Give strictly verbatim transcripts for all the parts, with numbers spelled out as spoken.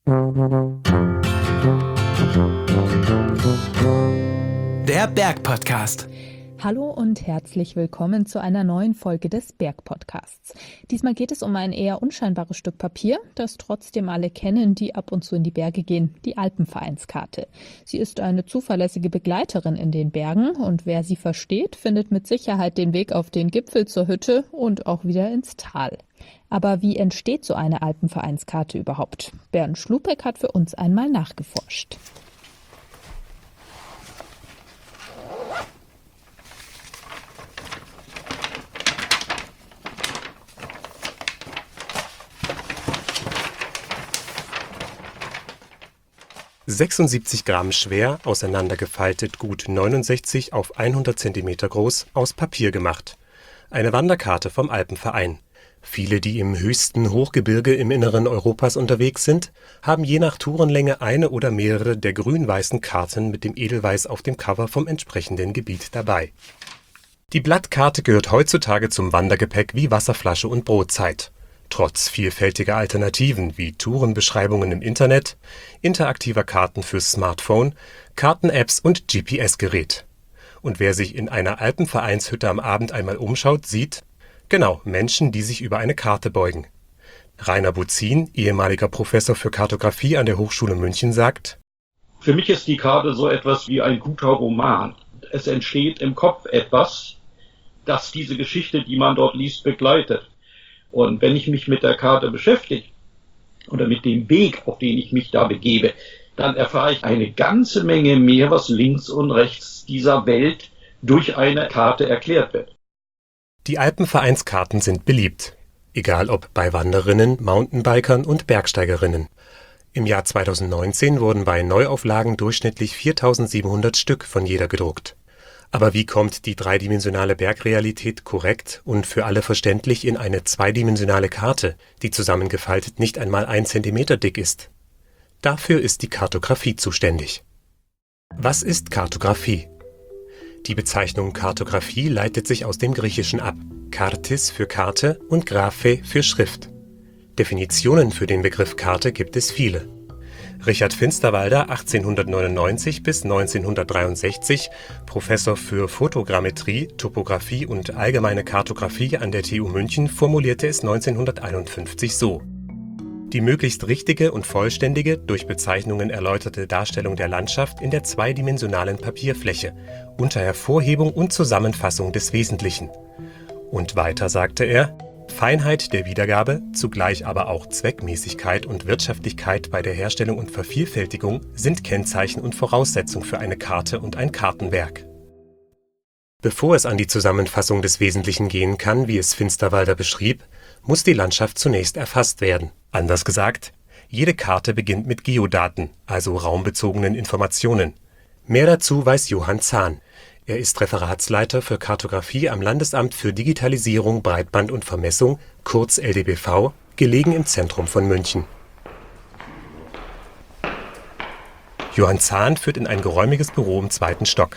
Der Bergpodcast. Hallo und herzlich willkommen zu einer neuen Folge des Bergpodcasts. Diesmal geht es um ein eher unscheinbares Stück Papier, das trotzdem alle kennen, die ab und zu in die Berge gehen, die Alpenvereinskarte. Sie ist eine zuverlässige Begleiterin in den Bergen und wer sie versteht, findet mit Sicherheit den Weg auf den Gipfel zur Hütte und auch wieder ins Tal. Aber wie entsteht so eine Alpenvereinskarte überhaupt? Bernd Schlupeck hat für uns einmal nachgeforscht. sechsundsiebzig Gramm schwer, auseinandergefaltet, gut neunundsechzig auf hundert Zentimeter groß, aus Papier gemacht. Eine Wanderkarte vom Alpenverein. Viele, die im höchsten Hochgebirge im Inneren Europas unterwegs sind, haben je nach Tourenlänge eine oder mehrere der grün-weißen Karten mit dem Edelweiß auf dem Cover vom entsprechenden Gebiet dabei. Die Blattkarte gehört heutzutage zum Wandergepäck wie Wasserflasche und Brotzeit. Trotz vielfältiger Alternativen wie Tourenbeschreibungen im Internet, interaktiver Karten fürs Smartphone, Karten-Apps und G P S-Gerät. Und wer sich in einer Alpenvereinshütte am Abend einmal umschaut, sieht, genau, Menschen, die sich über eine Karte beugen. Rainer Buzin, ehemaliger Professor für Kartografie an der Hochschule München, sagt: Für mich ist die Karte so etwas wie ein guter Roman. Es entsteht im Kopf etwas, das diese Geschichte, die man dort liest, begleitet. Und wenn ich mich mit der Karte beschäftige oder mit dem Weg, auf den ich mich da begebe, dann erfahre ich eine ganze Menge mehr, was links und rechts dieser Welt durch eine Karte erklärt wird. Die Alpenvereinskarten sind beliebt, egal ob bei Wanderinnen, Mountainbikern und Bergsteigerinnen. Im Jahr zweitausendneunzehn wurden bei Neuauflagen durchschnittlich viertausendsiebenhundert Stück von jeder gedruckt. Aber wie kommt die dreidimensionale Bergrealität korrekt und für alle verständlich in eine zweidimensionale Karte, die zusammengefaltet nicht einmal ein Zentimeter dick ist? Dafür ist die Kartografie zuständig. Was ist Kartografie? Die Bezeichnung Kartografie leitet sich aus dem Griechischen ab. Kartis für Karte und Graphe für Schrift. Definitionen für den Begriff Karte gibt es viele. Richard Finsterwalder, achtzehnhundertneunundneunzig bis neunzehnhundertdreiundsechzig, Professor für Fotogrammetrie, Topographie und allgemeine Kartografie an der T U München, formulierte es neunzehnhunderteinundfünfzig so: Die möglichst richtige und vollständige, durch Bezeichnungen erläuterte Darstellung der Landschaft in der zweidimensionalen Papierfläche, unter Hervorhebung und Zusammenfassung des Wesentlichen. Und weiter sagte er: Feinheit der Wiedergabe, zugleich aber auch Zweckmäßigkeit und Wirtschaftlichkeit bei der Herstellung und Vervielfältigung sind Kennzeichen und Voraussetzung für eine Karte und ein Kartenwerk. Bevor es an die Zusammenfassung des Wesentlichen gehen kann, wie es Finsterwalder beschrieb, muss die Landschaft zunächst erfasst werden. Anders gesagt, jede Karte beginnt mit Geodaten, also raumbezogenen Informationen. Mehr dazu weiß Johann Zahn. Er ist Referatsleiter für Kartografie am Landesamt für Digitalisierung, Breitband und Vermessung, kurz L D B V, gelegen im Zentrum von München. Johann Zahn führt in ein geräumiges Büro im zweiten Stock.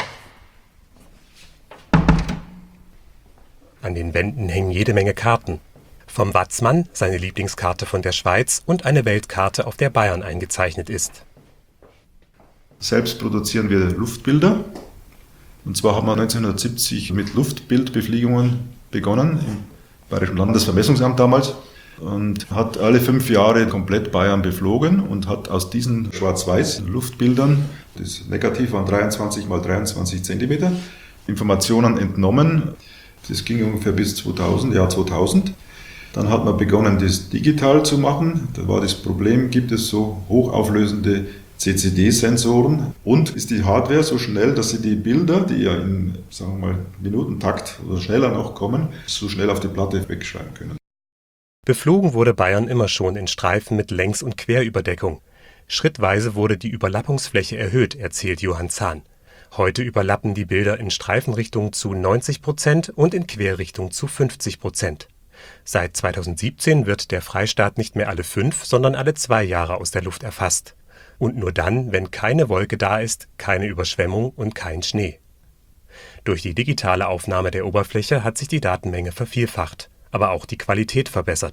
An den Wänden hängen jede Menge Karten. Vom Watzmann, seine Lieblingskarte von der Schweiz, und eine Weltkarte, auf der Bayern eingezeichnet ist. Selbst produzieren wir Luftbilder. Und zwar haben wir neunzehnhundertsiebzig mit Luftbildbefliegungen begonnen, im Bayerischen Landesvermessungsamt damals, und hat alle fünf Jahre komplett Bayern beflogen und hat aus diesen schwarz-weiß Luftbildern, das Negativ waren dreiundzwanzig mal dreiundzwanzig Zentimeter, Informationen entnommen. Das ging ungefähr bis zweitausend, Jahr zweitausend. Dann hat man begonnen, das digital zu machen. Da war das Problem, gibt es so hochauflösende C C D-Sensoren und ist die Hardware so schnell, dass sie die Bilder, die ja in, sagen wir mal, Minutentakt oder schneller noch kommen, so schnell auf die Platte wegschreiben können. Beflogen wurde Bayern immer schon in Streifen mit Längs- und Querüberdeckung. Schrittweise wurde die Überlappungsfläche erhöht, erzählt Johann Zahn. Heute überlappen die Bilder in Streifenrichtung zu neunzig Prozent und in Querrichtung zu fünfzig Prozent. Seit zweitausendsiebzehn wird der Freistaat nicht mehr alle fünf, sondern alle zwei Jahre aus der Luft erfasst. Und nur dann, wenn keine Wolke da ist, keine Überschwemmung und kein Schnee. Durch die digitale Aufnahme der Oberfläche hat sich die Datenmenge vervielfacht, aber auch die Qualität verbessert.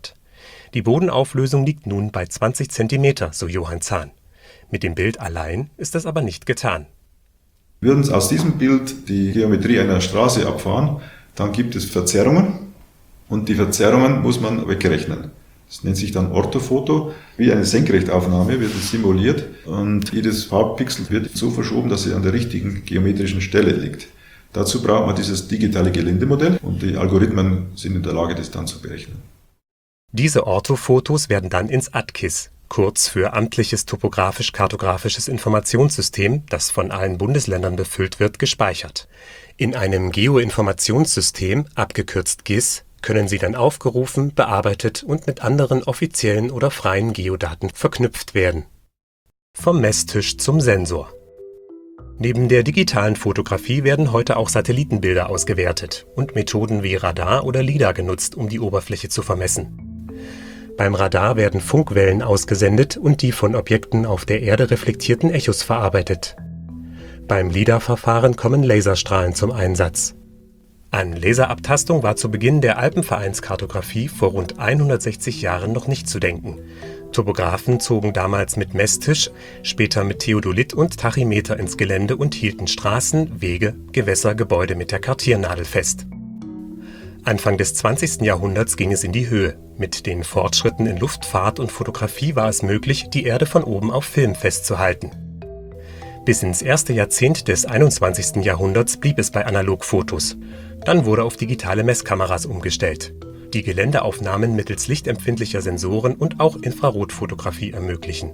Die Bodenauflösung liegt nun bei zwanzig Zentimeter, so Johann Zahn. Mit dem Bild allein ist das aber nicht getan. Würden aus diesem Bild die Geometrie einer Straße abfahren, dann gibt es Verzerrungen und die Verzerrungen muss man wegrechnen. Das nennt sich dann Orthofoto. Wie eine Senkrechtaufnahme wird es simuliert und jedes Farbpixel wird so verschoben, dass es an der richtigen geometrischen Stelle liegt. Dazu braucht man dieses digitale Geländemodell und die Algorithmen sind in der Lage, das dann zu berechnen. Diese Orthofotos werden dann ins A T K I S, kurz für Amtliches Topografisch-Kartografisches Informationssystem, das von allen Bundesländern befüllt wird, gespeichert. In einem Geoinformationssystem, abgekürzt G I S, können sie dann aufgerufen, bearbeitet und mit anderen offiziellen oder freien Geodaten verknüpft werden. Vom Messtisch zum Sensor. Neben der digitalen Fotografie werden heute auch Satellitenbilder ausgewertet und Methoden wie Radar oder LiDAR genutzt, um die Oberfläche zu vermessen. Beim Radar werden Funkwellen ausgesendet und die von Objekten auf der Erde reflektierten Echos verarbeitet. Beim LiDAR-Verfahren kommen Laserstrahlen zum Einsatz. An Laserabtastung war zu Beginn der Alpenvereinskartografie vor rund hundertsechzig Jahren noch nicht zu denken. Topografen zogen damals mit Messtisch, später mit Theodolit und Tachymeter ins Gelände und hielten Straßen, Wege, Gewässer, Gebäude mit der Kartiernadel fest. Anfang des zwanzigsten Jahrhunderts ging es in die Höhe. Mit den Fortschritten in Luftfahrt und Fotografie war es möglich, die Erde von oben auf Film festzuhalten. Bis ins erste Jahrzehnt des einundzwanzigsten Jahrhunderts blieb es bei Analogfotos. Dann wurde auf digitale Messkameras umgestellt, die Geländeaufnahmen mittels lichtempfindlicher Sensoren und auch Infrarotfotografie ermöglichen.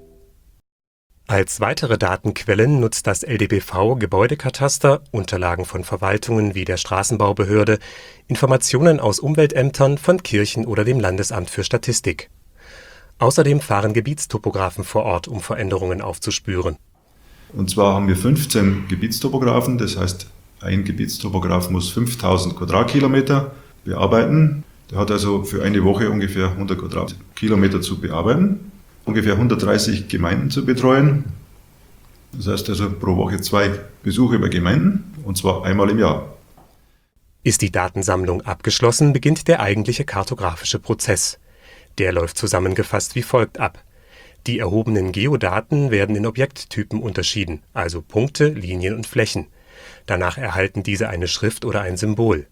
Als weitere Datenquellen nutzt das L D B V Gebäudekataster, Unterlagen von Verwaltungen wie der Straßenbaubehörde, Informationen aus Umweltämtern, von Kirchen oder dem Landesamt für Statistik. Außerdem fahren Gebietstopografen vor Ort, um Veränderungen aufzuspüren. Und zwar haben wir fünfzehn Gebietstopografen, das heißt, ein Gebietstopograf muss fünftausend Quadratkilometer bearbeiten. Der hat also für eine Woche ungefähr hundert Quadratkilometer zu bearbeiten, ungefähr hundertdreißig Gemeinden zu betreuen. Das heißt also pro Woche zwei Besuche bei Gemeinden, und zwar einmal im Jahr. Ist die Datensammlung abgeschlossen, beginnt der eigentliche kartografische Prozess. Der läuft zusammengefasst wie folgt ab. Die erhobenen Geodaten werden in Objekttypen unterschieden, also Punkte, Linien und Flächen. Danach erhalten diese eine Schrift oder ein Symbol.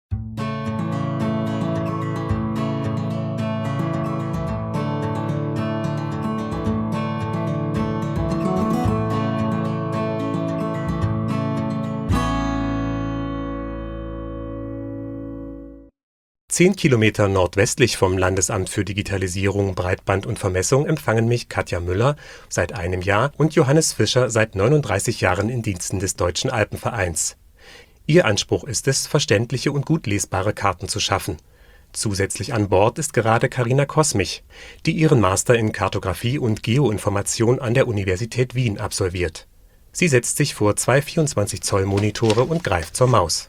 Zehn Kilometer nordwestlich vom Landesamt für Digitalisierung, Breitband und Vermessung empfangen mich Katja Müller seit einem Jahr und Johannes Fischer seit neununddreißig Jahren in Diensten des Deutschen Alpenvereins. Ihr Anspruch ist es, verständliche und gut lesbare Karten zu schaffen. Zusätzlich an Bord ist gerade Carina Kosmich, die ihren Master in Kartografie und Geoinformation an der Universität Wien absolviert. Sie setzt sich vor zwei vierundzwanzig Zoll Monitore und greift zur Maus.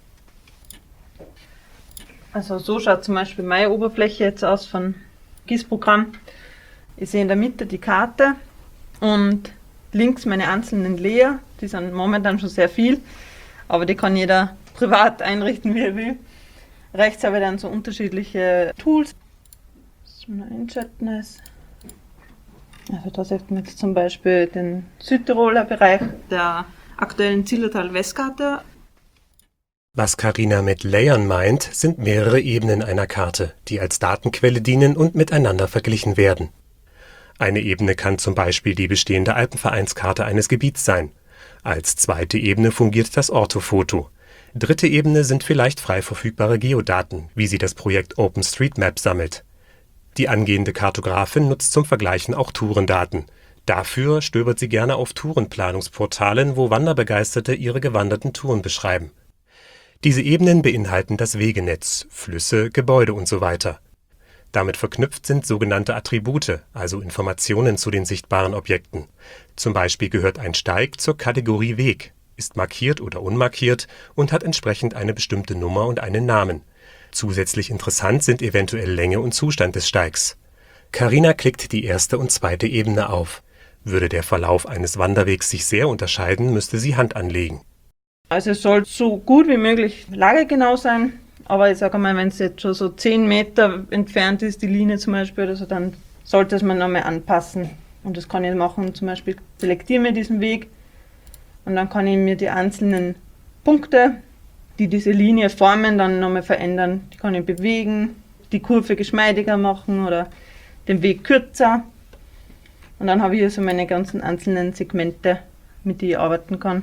Also so schaut zum Beispiel meine Oberfläche jetzt aus von G I S-Programm. Ich sehe in der Mitte die Karte und links meine einzelnen Layer. Die sind momentan schon sehr viel, aber die kann jeder privat einrichten, wie er will. Rechts habe ich dann so unterschiedliche Tools. Das mal einschalten ist. Also da sieht man jetzt zum Beispiel den Südtiroler Bereich der aktuellen Zillertal-Westkarte. Was Carina mit Layern meint, sind mehrere Ebenen einer Karte, die als Datenquelle dienen und miteinander verglichen werden. Eine Ebene kann zum Beispiel die bestehende Alpenvereinskarte eines Gebiets sein. Als zweite Ebene fungiert das Orthofoto. Dritte Ebene sind vielleicht frei verfügbare Geodaten, wie sie das Projekt OpenStreetMap sammelt. Die angehende Kartografin nutzt zum Vergleichen auch Tourendaten. Dafür stöbert sie gerne auf Tourenplanungsportalen, wo Wanderbegeisterte ihre gewanderten Touren beschreiben. Diese Ebenen beinhalten das Wegenetz, Flüsse, Gebäude und so weiter. Damit verknüpft sind sogenannte Attribute, also Informationen zu den sichtbaren Objekten. Zum Beispiel gehört ein Steig zur Kategorie Weg, ist markiert oder unmarkiert und hat entsprechend eine bestimmte Nummer und einen Namen. Zusätzlich interessant sind eventuell Länge und Zustand des Steigs. Carina klickt die erste und zweite Ebene auf. Würde der Verlauf eines Wanderwegs sich sehr unterscheiden, müsste sie Hand anlegen. Also es soll so gut wie möglich lagegenau sein, Aber ich sage mal, wenn es jetzt schon so zehn Meter entfernt ist, die Linie zum Beispiel oder so, dann sollte es man nochmal anpassen. Und das kann ich machen, zum Beispiel selektiere mir diesen Weg und dann kann ich mir die einzelnen Punkte, die diese Linie formen, dann nochmal verändern. Die kann ich bewegen, die Kurve geschmeidiger machen oder den Weg kürzer. Und dann habe ich hier so meine ganzen einzelnen Segmente, mit denen ich arbeiten kann.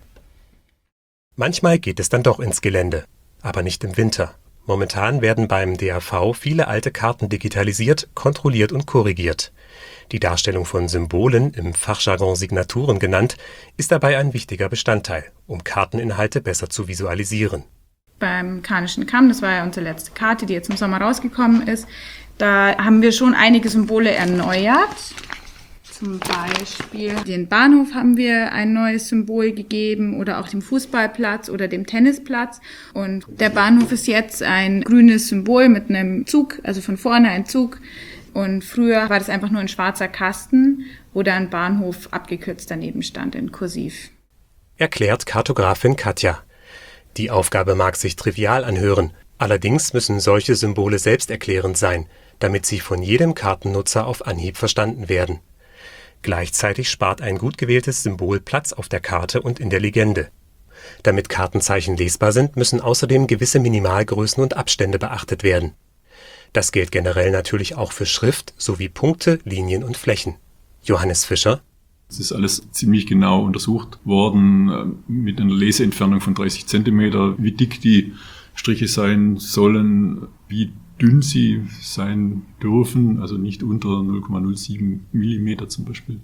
Manchmal geht es dann doch ins Gelände, aber nicht im Winter. Momentan werden beim D A V viele alte Karten digitalisiert, kontrolliert und korrigiert. Die Darstellung von Symbolen, im Fachjargon Signaturen genannt, ist dabei ein wichtiger Bestandteil, um Karteninhalte besser zu visualisieren. Beim Karnischen Kamm, das war ja unsere letzte Karte, die jetzt im Sommer rausgekommen ist, da haben wir schon einige Symbole erneuert. Zum Beispiel den Bahnhof haben wir ein neues Symbol gegeben oder auch dem Fußballplatz oder dem Tennisplatz. Und der Bahnhof ist jetzt ein grünes Symbol mit einem Zug, also von vorne ein Zug. Und früher war das einfach nur ein schwarzer Kasten, wo da ein Bahnhof abgekürzt daneben stand in Kursiv. Erklärt Kartografin Katja. Die Aufgabe mag sich trivial anhören, allerdings müssen solche Symbole selbsterklärend sein, damit sie von jedem Kartennutzer auf Anhieb verstanden werden. Gleichzeitig spart ein gut gewähltes Symbol Platz auf der Karte und in der Legende. Damit Kartenzeichen lesbar sind, müssen außerdem gewisse Minimalgrößen und Abstände beachtet werden. Das gilt generell natürlich auch für Schrift sowie Punkte, Linien und Flächen. Johannes Fischer. Es ist alles ziemlich genau untersucht worden, mit einer Leseentfernung von dreißig Zentimeter, wie dick die Striche sein sollen, wie dünn sie sein dürfen, also nicht unter null Komma null sieben Millimeter zum Beispiel.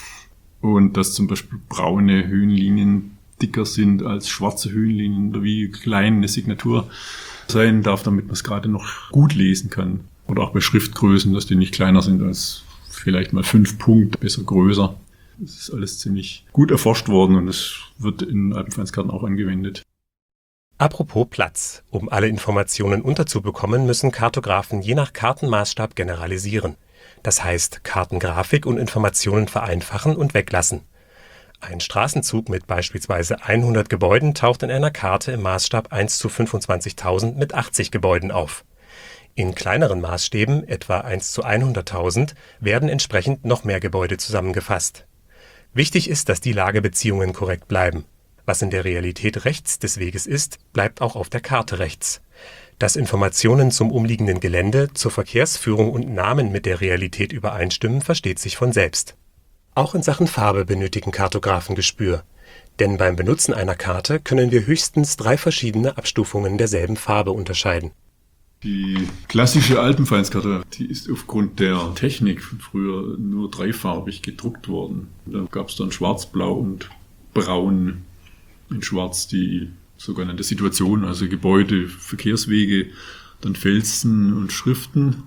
Und dass zum Beispiel braune Höhenlinien dicker sind als schwarze Höhenlinien oder wie klein eine Signatur sein darf, damit man es gerade noch gut lesen kann. Oder auch bei Schriftgrößen, dass die nicht kleiner sind als vielleicht mal fünf Punkte, besser größer. Das ist alles ziemlich gut erforscht worden und es wird in Alpenvereinskarten auch angewendet. Apropos Platz. Um alle Informationen unterzubekommen, müssen Kartografen je nach Kartenmaßstab generalisieren. Das heißt, Kartengrafik und Informationen vereinfachen und weglassen. Ein Straßenzug mit beispielsweise hundert Gebäuden taucht in einer Karte im Maßstab eins zu fünfundzwanzigtausend mit achtzig Gebäuden auf. In kleineren Maßstäben, etwa eins zu hunderttausend, werden entsprechend noch mehr Gebäude zusammengefasst. Wichtig ist, dass die Lagebeziehungen korrekt bleiben. Was in der Realität rechts des Weges ist, bleibt auch auf der Karte rechts. Dass Informationen zum umliegenden Gelände, zur Verkehrsführung und Namen mit der Realität übereinstimmen, versteht sich von selbst. Auch in Sachen Farbe benötigen Kartografen Gespür. Denn beim Benutzen einer Karte können wir höchstens drei verschiedene Abstufungen derselben Farbe unterscheiden. Die klassische Alpenvereinskarte, die ist aufgrund der Technik von früher nur dreifarbig gedruckt worden. Da gab es dann Schwarz, Blau und Braun. In Schwarz die sogenannte Situation, also Gebäude, Verkehrswege, dann Felsen und Schriften.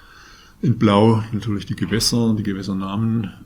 In Blau natürlich die Gewässer, die Gewässernamen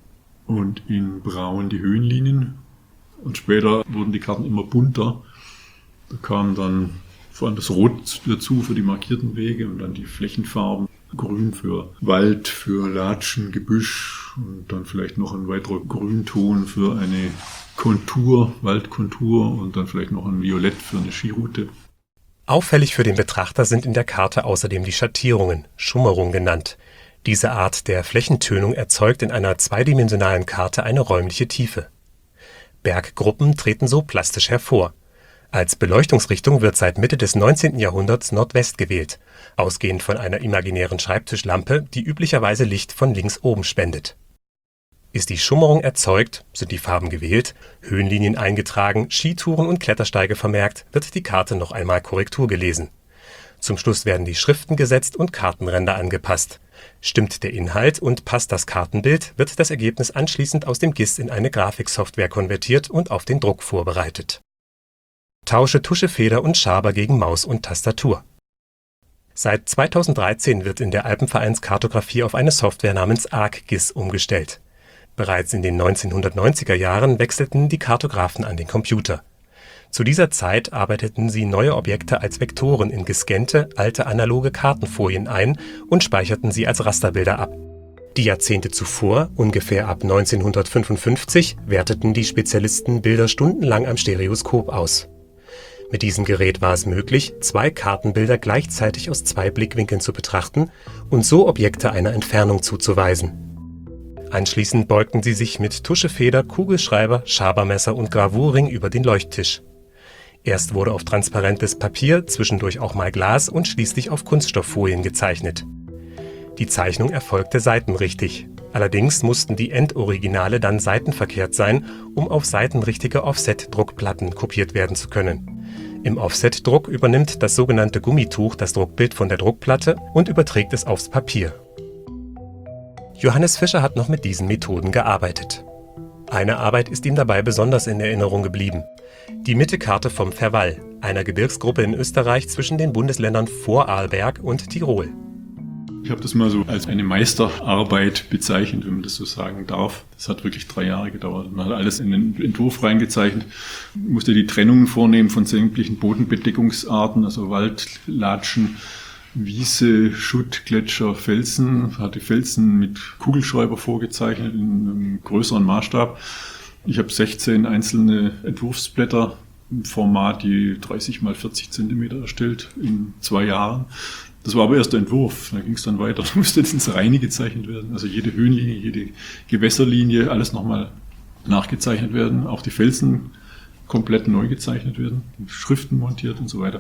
und in Braun die Höhenlinien. Und später wurden die Karten immer bunter. Da kam dann vor allem das Rot dazu für die markierten Wege und dann die Flächenfarben. Grün für Wald, für Latschen, Gebüsch und dann vielleicht noch ein weiterer Grünton für eine Kontur, Waldkontur und dann vielleicht noch ein Violett für eine Skiroute. Auffällig für den Betrachter sind in der Karte außerdem die Schattierungen, Schummerung genannt. Diese Art der Flächentönung erzeugt in einer zweidimensionalen Karte eine räumliche Tiefe. Berggruppen treten so plastisch hervor. Als Beleuchtungsrichtung wird seit Mitte des neunzehnten Jahrhunderts Nordwest gewählt, ausgehend von einer imaginären Schreibtischlampe, die üblicherweise Licht von links oben spendet. Ist die Schummerung erzeugt, sind die Farben gewählt, Höhenlinien eingetragen, Skitouren und Klettersteige vermerkt, wird die Karte noch einmal Korrektur gelesen. Zum Schluss werden die Schriften gesetzt und Kartenränder angepasst. Stimmt der Inhalt und passt das Kartenbild, wird das Ergebnis anschließend aus dem G I S in eine Grafiksoftware konvertiert und auf den Druck vorbereitet. Tausche Tuschefeder und Schaber gegen Maus und Tastatur. Seit zweitausenddreizehn wird in der Alpenvereinskartografie auf eine Software namens ArcGIS umgestellt. Bereits in den neunzehnhundertneunziger Jahren wechselten die Kartografen an den Computer. Zu dieser Zeit arbeiteten sie neue Objekte als Vektoren in gescannte, alte analoge Kartenfolien ein und speicherten sie als Rasterbilder ab. Die Jahrzehnte zuvor, ungefähr ab neunzehnhundertfünfundfünfzig, werteten die Spezialisten Bilder stundenlang am Stereoskop aus. Mit diesem Gerät war es möglich, zwei Kartenbilder gleichzeitig aus zwei Blickwinkeln zu betrachten und so Objekte einer Entfernung zuzuweisen. Anschließend beugten sie sich mit Tuschefeder, Kugelschreiber, Schabermesser und Gravurring über den Leuchttisch. Erst wurde auf transparentes Papier, zwischendurch auch mal Glas und schließlich auf Kunststofffolien gezeichnet. Die Zeichnung erfolgte seitenrichtig. Allerdings mussten die Endoriginale dann seitenverkehrt sein, um auf seitenrichtige Offset-Druckplatten kopiert werden zu können. Im Offset-Druck übernimmt das sogenannte Gummituch das Druckbild von der Druckplatte und überträgt es aufs Papier. Johannes Fischer hat noch mit diesen Methoden gearbeitet. Eine Arbeit ist ihm dabei besonders in Erinnerung geblieben. Die Mittekarte vom Verwall, einer Gebirgsgruppe in Österreich zwischen den Bundesländern Vorarlberg und Tirol. Ich habe das mal so als eine Meisterarbeit bezeichnet, wenn man das so sagen darf. Das hat wirklich drei Jahre gedauert. Man hat alles in den Entwurf reingezeichnet, musste die Trennungen vornehmen von sämtlichen Bodenbedeckungsarten, also Wald, Latschen, Wiese, Schutt, Gletscher, Felsen. Hat die Felsen mit Kugelschreiber vorgezeichnet in einem größeren Maßstab. Ich habe sechzehn einzelne Entwurfsblätter im Format, die dreißig mal vierzig Zentimeter erstellt in zwei Jahren. Das war aber erst der Entwurf, da ging es dann weiter. Da musste jetzt ins Reine gezeichnet werden. Also jede Höhenlinie, jede Gewässerlinie, alles nochmal nachgezeichnet werden. Auch die Felsen komplett neu gezeichnet werden, Schriften montiert und so weiter.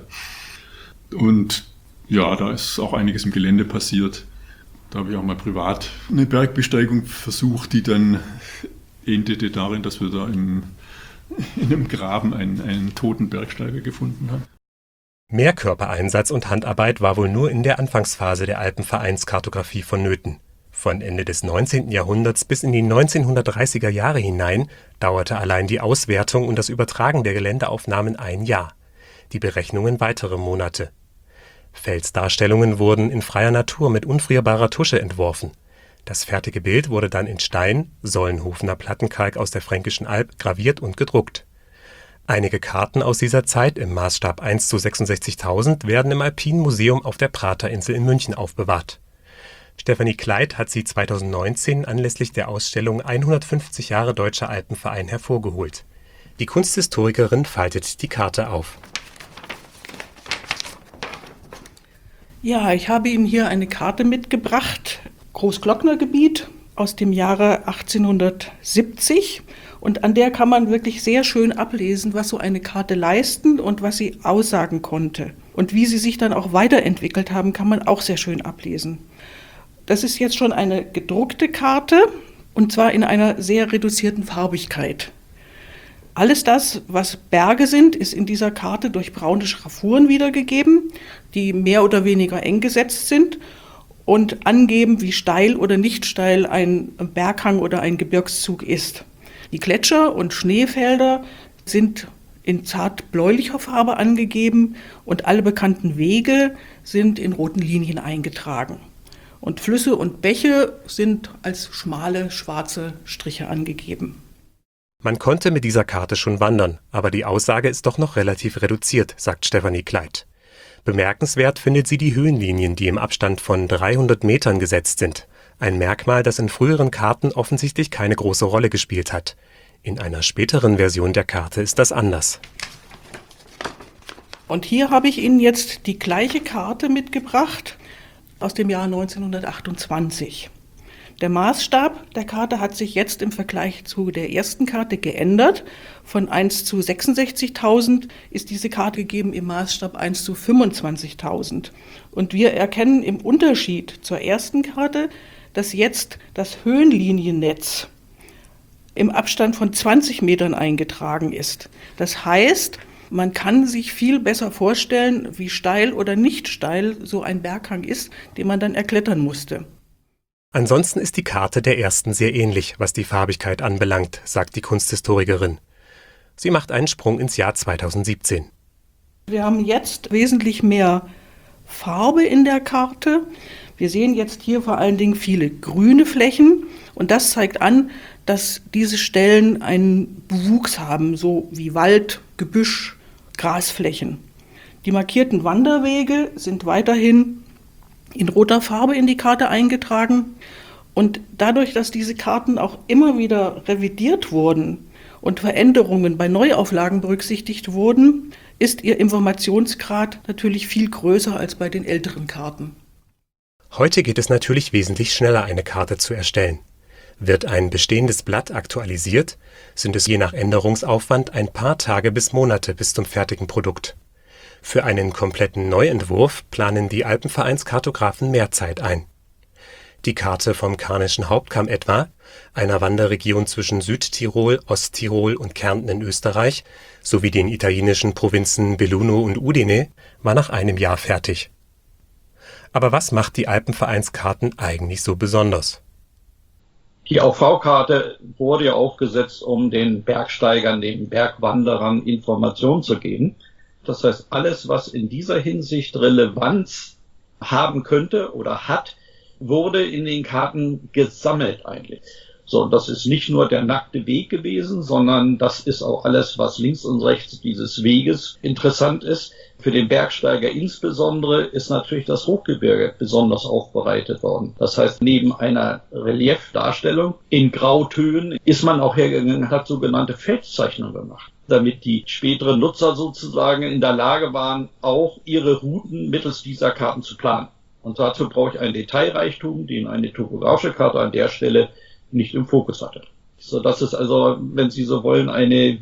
Und ja, da ist auch einiges im Gelände passiert. Da habe ich auch mal privat eine Bergbesteigung versucht, die dann endete darin, dass wir da im, in einem Graben einen, einen toten Bergsteiger gefunden haben. Mehr Körpereinsatz und Handarbeit war wohl nur in der Anfangsphase der Alpenvereinskartographie vonnöten. Von Ende des neunzehnten Jahrhunderts bis in die neunzehnhundertdreißiger Jahre hinein dauerte allein die Auswertung und das Übertragen der Geländeaufnahmen ein Jahr, die Berechnungen weitere Monate. Felsdarstellungen wurden in freier Natur mit unfrierbarer Tusche entworfen. Das fertige Bild wurde dann in Stein, Sollenhofener Plattenkalk aus der Fränkischen Alb, graviert und gedruckt. Einige Karten aus dieser Zeit im Maßstab eins zu sechsundsechzigtausend werden im Alpinen Museum auf der Praterinsel in München aufbewahrt. Stefanie Kleit hat sie zweitausendneunzehn anlässlich der Ausstellung hundertfünfzig Jahre Deutscher Alpenverein hervorgeholt. Die Kunsthistorikerin faltet die Karte auf. Ja, ich habe Ihnen hier eine Karte mitgebracht, Großglocknergebiet aus dem Jahre achtzehnhundertsiebzig. Und an der kann man wirklich sehr schön ablesen, was so eine Karte leisten und was sie aussagen konnte. Und wie sie sich dann auch weiterentwickelt haben, kann man auch sehr schön ablesen. Das ist jetzt schon eine gedruckte Karte, und zwar in einer sehr reduzierten Farbigkeit. Alles das, was Berge sind, ist in dieser Karte durch braune Schraffuren wiedergegeben, die mehr oder weniger eng gesetzt sind und angeben, wie steil oder nicht steil ein Berghang oder ein Gebirgszug ist. Die Gletscher und Schneefelder sind in zart bläulicher Farbe angegeben und alle bekannten Wege sind in roten Linien eingetragen. Und Flüsse und Bäche sind als schmale schwarze Striche angegeben. Man konnte mit dieser Karte schon wandern, aber die Aussage ist doch noch relativ reduziert, sagt Stefanie Kleit. Bemerkenswert findet sie die Höhenlinien, die im Abstand von dreihundert Metern gesetzt sind. Ein Merkmal, das in früheren Karten offensichtlich keine große Rolle gespielt hat. In einer späteren Version der Karte ist das anders. Und hier habe ich Ihnen jetzt die gleiche Karte mitgebracht aus dem Jahr neunzehnhundertachtundzwanzig. Der Maßstab der Karte hat sich jetzt im Vergleich zu der ersten Karte geändert. Von eins zu sechsundsechzigtausend ist diese Karte gegeben im Maßstab eins zu fünfundzwanzigtausend. Und wir erkennen im Unterschied zur ersten Karte, dass jetzt das Höhenliniennetz im Abstand von zwanzig Metern eingetragen ist. Das heißt, man kann sich viel besser vorstellen, wie steil oder nicht steil so ein Berghang ist, den man dann erklettern musste. Ansonsten ist die Karte der ersten sehr ähnlich, was die Farbigkeit anbelangt, sagt die Kunsthistorikerin. Sie macht einen Sprung ins Jahr zweitausendsiebzehn. Wir haben jetzt wesentlich mehr Farbe in der Karte. Wir sehen jetzt hier vor allen Dingen viele grüne Flächen und das zeigt an, dass diese Stellen einen Bewuchs haben, so wie Wald, Gebüsch, Grasflächen. Die markierten Wanderwege sind weiterhin in roter Farbe in die Karte eingetragen und dadurch, dass diese Karten auch immer wieder revidiert wurden und Veränderungen bei Neuauflagen berücksichtigt wurden, ist ihr Informationsgrad natürlich viel größer als bei den älteren Karten. Heute geht es natürlich wesentlich schneller, eine Karte zu erstellen. Wird ein bestehendes Blatt aktualisiert, sind es je nach Änderungsaufwand ein paar Tage bis Monate bis zum fertigen Produkt. Für einen kompletten Neuentwurf planen die Alpenvereinskartografen mehr Zeit ein. Die Karte vom Karnischen Hauptkamm etwa, einer Wanderregion zwischen Südtirol, Osttirol und Kärnten in Österreich, sowie den italienischen Provinzen Belluno und Udine, war nach einem Jahr fertig. Aber was macht die Alpenvereinskarten eigentlich so besonders? Die A V-Karte wurde ja aufgesetzt, um den Bergsteigern, den Bergwanderern Informationen zu geben. Das heißt, alles, was in dieser Hinsicht Relevanz haben könnte oder hat, wurde in den Karten gesammelt eigentlich. So, und das ist nicht nur der nackte Weg gewesen, sondern das ist auch alles, was links und rechts dieses Weges interessant ist. Für den Bergsteiger insbesondere ist natürlich das Hochgebirge besonders aufbereitet worden. Das heißt, neben einer Reliefdarstellung in Grautönen ist man auch hergegangen und hat sogenannte Felszeichnungen gemacht, damit die späteren Nutzer sozusagen in der Lage waren, auch ihre Routen mittels dieser Karten zu planen. Und dazu brauche ich einen Detailreichtum, den eine topografische Karte an der Stelle nicht im Fokus hatte. So, das ist also, wenn Sie so wollen, eine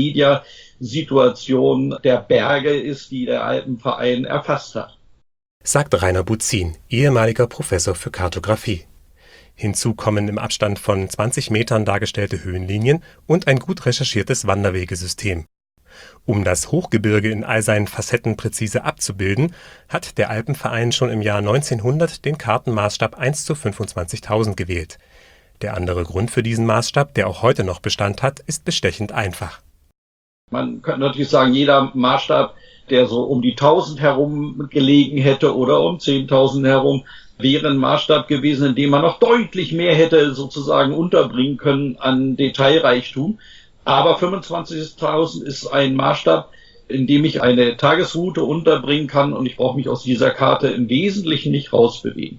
Wikipedia-Situation der Berge ist, die der Alpenverein erfasst hat. Sagt Rainer Buzin, ehemaliger Professor für Kartografie. Hinzu kommen im Abstand von zwanzig Metern dargestellte Höhenlinien und ein gut recherchiertes Wanderwegesystem. Um das Hochgebirge in all seinen Facetten präzise abzubilden, hat der Alpenverein schon im Jahr neunzehnhundert den Kartenmaßstab eins zu fünfundzwanzigtausend gewählt. Der andere Grund für diesen Maßstab, der auch heute noch Bestand hat, ist bestechend einfach. Man könnte natürlich sagen, jeder Maßstab, der so um die tausend herum gelegen hätte oder um zehntausend herum, wäre ein Maßstab gewesen, in dem man noch deutlich mehr hätte sozusagen unterbringen können an Detailreichtum. Aber fünfundzwanzigtausend ist ein Maßstab, in dem ich eine Tagesroute unterbringen kann und ich brauche mich aus dieser Karte im Wesentlichen nicht rausbewegen.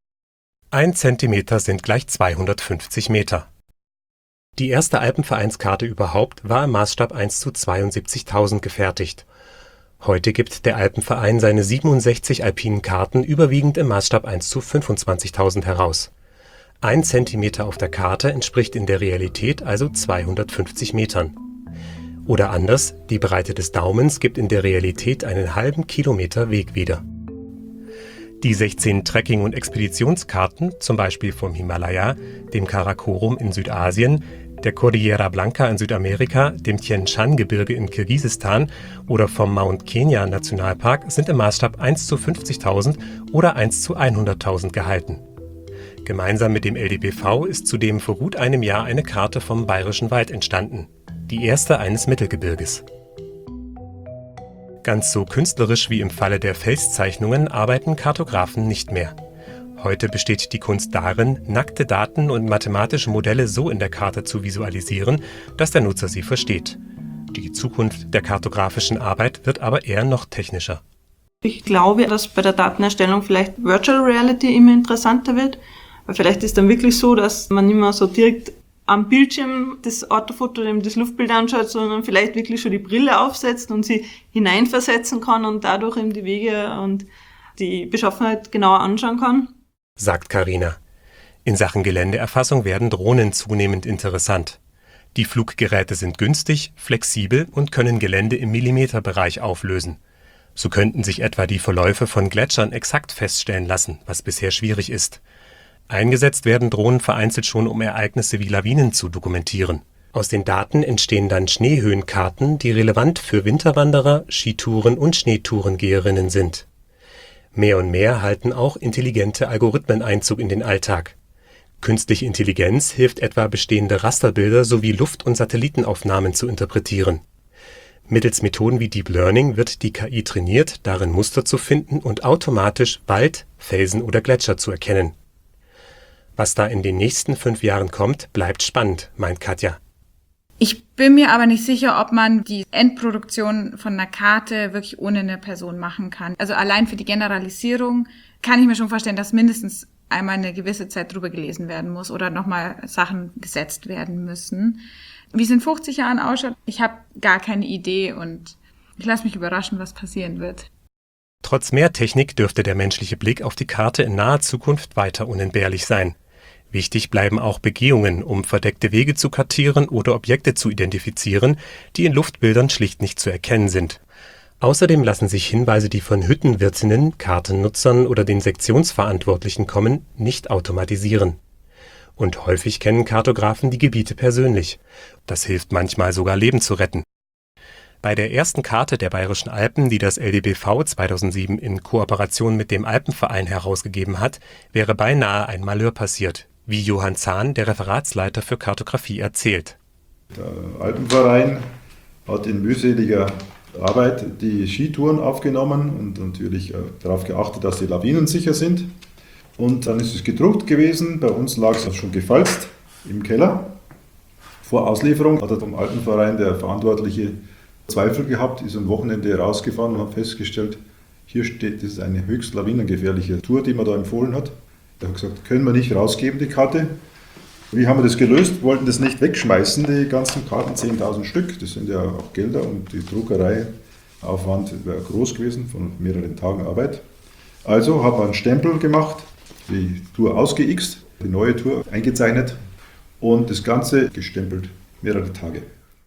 Ein Zentimeter sind gleich zweihundertfünfzig Meter. Die erste Alpenvereinskarte überhaupt war im Maßstab eins zu zweiundsiebzigtausend gefertigt. Heute gibt der Alpenverein seine siebenundsechzig alpinen Karten überwiegend im Maßstab eins zu fünfundzwanzigtausend heraus. Ein Zentimeter auf der Karte entspricht in der Realität also zweihundertfünfzig Metern. Oder anders, die Breite des Daumens gibt in der Realität einen halben Kilometer Weg wieder. Die sechzehn Trekking- und Expeditionskarten, zum Beispiel vom Himalaya, dem Karakorum in Südasien, der Cordillera Blanca in Südamerika, dem Tien Shan-Gebirge in Kirgisistan oder vom Mount Kenya Nationalpark, sind im Maßstab eins zu fünfzigtausend oder eins zu hunderttausend gehalten. Gemeinsam mit dem L D B V ist zudem vor gut einem Jahr eine Karte vom Bayerischen Wald entstanden, die erste eines Mittelgebirges. Ganz so künstlerisch wie im Falle der Felszeichnungen arbeiten Kartografen nicht mehr. Heute besteht die Kunst darin, nackte Daten und mathematische Modelle so in der Karte zu visualisieren, dass der Nutzer sie versteht. Die Zukunft der kartografischen Arbeit wird aber eher noch technischer. Ich glaube, dass bei der Datenerstellung vielleicht Virtual Reality immer interessanter wird, weil vielleicht ist dann wirklich so, dass man nicht mehr so direkt am Bildschirm das Orthofoto, das Luftbild anschaut, sondern vielleicht wirklich schon die Brille aufsetzt und sie hineinversetzen kann und dadurch eben die Wege und die Beschaffenheit genauer anschauen kann. Sagt Carina. In Sachen Geländeerfassung werden Drohnen zunehmend interessant. Die Fluggeräte sind günstig, flexibel und können Gelände im Millimeterbereich auflösen. So könnten sich etwa die Verläufe von Gletschern exakt feststellen lassen, was bisher schwierig ist. Eingesetzt werden Drohnen vereinzelt schon, um Ereignisse wie Lawinen zu dokumentieren. Aus den Daten entstehen dann Schneehöhenkarten, die relevant für Winterwanderer, Skitouren und Schneetourengeherinnen sind. Mehr und mehr halten auch intelligente Algorithmen Einzug in den Alltag. Künstliche Intelligenz hilft etwa, bestehende Rasterbilder sowie Luft- und Satellitenaufnahmen zu interpretieren. Mittels Methoden wie Deep Learning wird die K I trainiert, darin Muster zu finden und automatisch Wald, Felsen oder Gletscher zu erkennen. Was da in den nächsten fünf Jahren kommt, bleibt spannend, meint Katja. Ich bin mir aber nicht sicher, ob man die Endproduktion von einer Karte wirklich ohne eine Person machen kann. Also allein für die Generalisierung kann ich mir schon vorstellen, dass mindestens einmal eine gewisse Zeit drüber gelesen werden muss oder nochmal Sachen gesetzt werden müssen. Wie es in fünfzig Jahren ausschaut, ich habe gar keine Idee und Ich lasse mich überraschen, was passieren wird. Trotz mehr Technik dürfte der menschliche Blick auf die Karte in naher Zukunft weiter unentbehrlich sein. Wichtig bleiben auch Begehungen, um verdeckte Wege zu kartieren oder Objekte zu identifizieren, die in Luftbildern schlicht nicht zu erkennen sind. Außerdem lassen sich Hinweise, die von Hüttenwirtinnen, Kartennutzern oder den Sektionsverantwortlichen kommen, nicht automatisieren. Und häufig kennen Kartografen die Gebiete persönlich. Das hilft manchmal sogar, Leben zu retten. Bei der ersten Karte der Bayerischen Alpen, die das L D B V zweitausendsieben in Kooperation mit dem Alpenverein herausgegeben hat, wäre beinahe ein Malheur passiert, wie Johann Zahn, der Referatsleiter für Kartografie, erzählt. Der Alpenverein hat in mühseliger Arbeit die Skitouren aufgenommen und natürlich darauf geachtet, dass die Lawinen sicher sind. Und dann ist es gedruckt gewesen, bei uns lag es schon gefalzt im Keller. Vor Auslieferung hat er vom Alpenverein der Verantwortliche Zweifel gehabt, ist am Wochenende rausgefahren und hat festgestellt, hier steht, das ist eine höchst lawinengefährliche Tour, die man da empfohlen hat. Er hat gesagt, können wir nicht rausgeben, die Karte. Wie haben wir das gelöst? Wollten das nicht wegschmeißen, die ganzen Karten, zehntausend Stück. Das sind ja auch Gelder und die Druckereiaufwand wäre groß gewesen, von mehreren Tagen Arbeit. Also haben wir einen Stempel gemacht, die Tour ausgeixt, die neue Tour eingezeichnet und das Ganze gestempelt, mehrere Tage.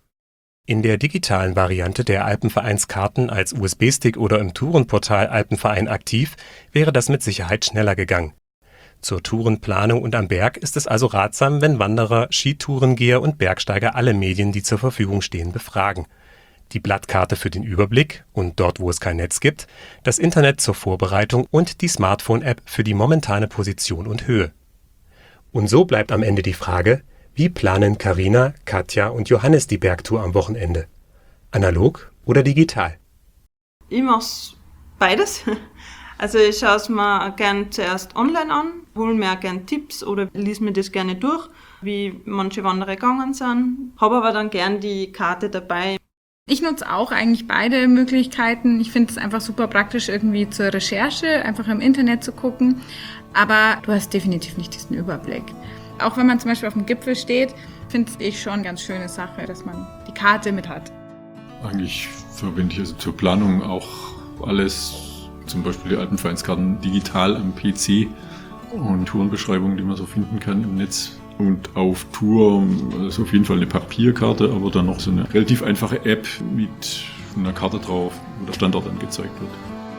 In der digitalen Variante der Alpenvereinskarten als U S B-Stick oder im Tourenportal Alpenverein aktiv wäre das mit Sicherheit schneller gegangen. Zur Tourenplanung und am Berg ist es also ratsam, wenn Wanderer, Skitourengeher und Bergsteiger alle Medien, die zur Verfügung stehen, befragen. Die Blattkarte für den Überblick und dort, wo es kein Netz gibt, das Internet zur Vorbereitung und die Smartphone-App für die momentane Position und Höhe. Und so bleibt am Ende die Frage: Wie planen Carina, Katja und Johannes die Bergtour am Wochenende? Analog oder digital? Ich mache beides. Also ich schaue es mir gern zuerst online an, hole mir auch gern Tipps oder lese mir das gerne durch, wie manche Wanderer gegangen sind. Habe aber dann gern die Karte dabei. Ich nutze auch eigentlich beide Möglichkeiten. Ich finde es einfach super praktisch irgendwie zur Recherche, einfach im Internet zu gucken. Aber du hast definitiv nicht diesen Überblick. Auch wenn man zum Beispiel auf dem Gipfel steht, finde ich schon eine ganz schöne Sache, dass man die Karte mit hat. Eigentlich verwende ich also zur Planung auch alles, zum Beispiel die Alpenvereinskarten digital am P C und Tourenbeschreibungen, die man so finden kann im Netz. Und auf Tour ist auf jeden Fall eine Papierkarte, aber dann noch so eine relativ einfache App mit einer Karte drauf, wo der Standort angezeigt wird.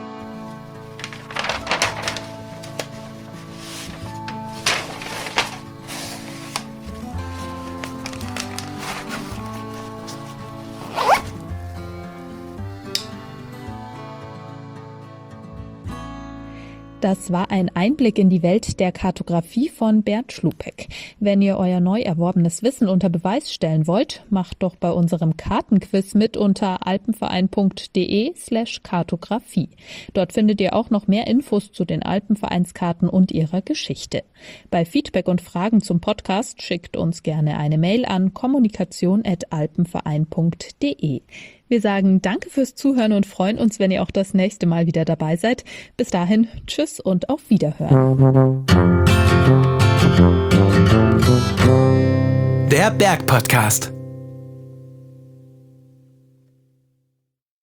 Das war ein Einblick in die Welt der Kartografie von Bernd Schlupeck. Wenn ihr euer neu erworbenes Wissen unter Beweis stellen wollt, macht doch bei unserem Kartenquiz mit unter alpenverein.de slash Kartografie. Dort findet ihr auch noch mehr Infos zu den Alpenvereinskarten und ihrer Geschichte. Bei Feedback und Fragen zum Podcast schickt uns gerne eine Mail an kommunikation at alpenverein punkt de. Wir sagen Danke fürs Zuhören und freuen uns, wenn ihr auch das nächste Mal wieder dabei seid. Bis dahin, tschüss und auf Wiederhören. Der Bergpodcast.